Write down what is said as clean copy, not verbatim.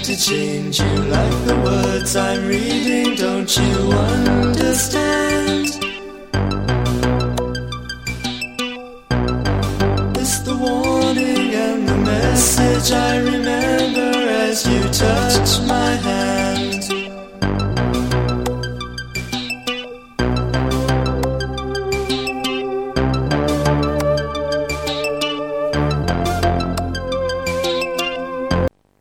to change you like the words I'm reading. Don't you understand?